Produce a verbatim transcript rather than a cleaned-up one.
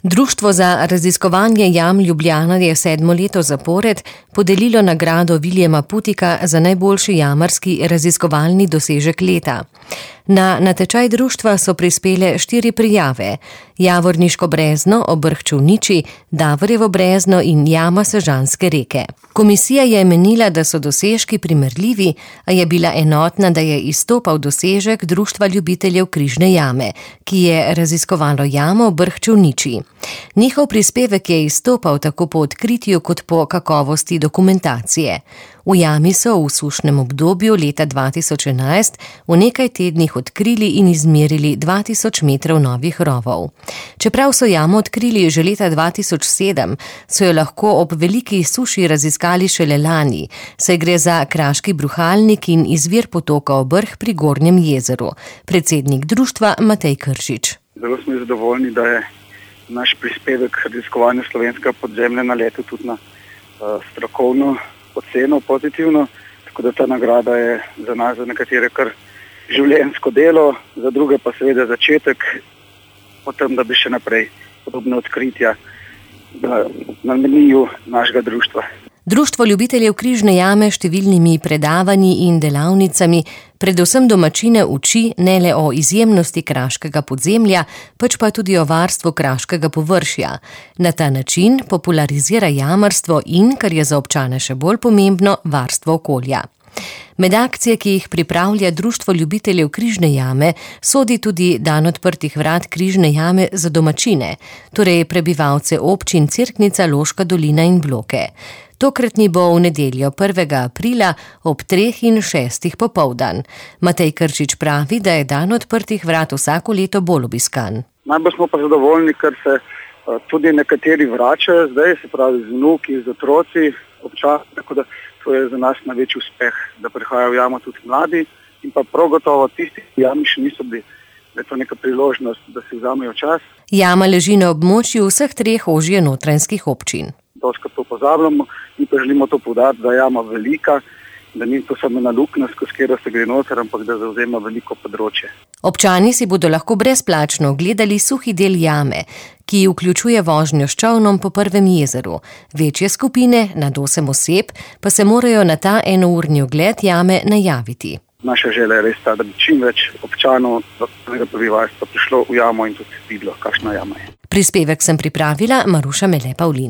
Društvo za raziskovanje jam Ljubljana je sedmo leto zapored podelilo nagrado Viljema Putika za najboljši jamarski raziskovalni dosežek leta. Na natečaj društva so prispele štiri prijave: Javorniško brezno ob Brh Čolniči, Davorjevo brezno in jama Sežanske reke. Komisija je menila, da so dosežki primerljivi, a je bila enotna, da je izstopal dosežek Društva ljubiteljev Križne jame, ki je raziskovalo jamo ob Brh Čolniči. Njihov prispevek je izstopal tako po odkritju kot po kakovosti dokumentacije. V jami so v sušnem obdobju leta dva tisoč enajst v nekaj tednih odkrili in izmerili dva tisoč metrov novih rovov. Čeprav so jamo odkrili že leta dva tisoč sedem, so jo lahko ob veliki suši raziskali šele lani, saj gre za kraški bruhalnik in izvir potoka ob Brh pri Gornjem jezeru. Predsednik društva Matej Kršič. Zelo smo zadovoljni, da je naš prispevek raziskovanja slovenskega podzemlja naletel tudi na uh, strokovno oceno, pozitivno, tako da ta nagrada je za nas, za nekatere kar življenjsko delo, za druge pa seveda začetek o tem, da bi še naprej podobne odkritja na meniju našega društva. Društvo ljubiteljev Križne jame s številnimi predavanji in delavnicami predvsem domačine uči ne le o izjemnosti kraškega podzemlja, pač pa tudi o varstvu kraškega površja. Na ta način popularizira jamarstvo in, kar je za občane še bolj pomembno, varstvo okolja. Med akcije, ki jih pripravlja Društvo ljubiteljev Križne jame, sodi tudi dan odprtih vrat Križne jame za domačine, torej prebivalce občin Cerknica, Loška dolina in Bloke. Tokratni bo v nedeljo prvega aprila ob treh in šestih popoldan. Matej Kršič pravi, da je dan odprtih vrat vsako leto bolj obiskan. Najbolj smo pa zadovoljni, ker se tudi nekateri vračajo zdaj, se pravi z vnuki, z otroci, občasno, tako da to je za nas največji uspeh, da prihajajo v jamo tudi mladi in pa prav gotovo tisti, ki jami še niso bili, da je to neka priložnost, da si vzamejo čas. Jama leži na območju vseh treh ožje notranjskih občin. Doskrat to pozabljamo in pa želimo to poudariti, da je jama velika, da ni to samo ena luknja, skozi katero se gre noter, ampak da zavzema veliko področje. Občani si bodo lahko brezplačno ogledali suhi del jame, ki vključuje vožnjo s čolnom po Prvem jezeru. Večje skupine, nad osem oseb, pa se morajo na ta enourni ogled jame najaviti. Naša želja je res ta, da bi čim več občanov prebivalstva prišlo v jamo in tudi videlo, kakšna jama je. Prispevek sem pripravila Maruša Mele Pavlin.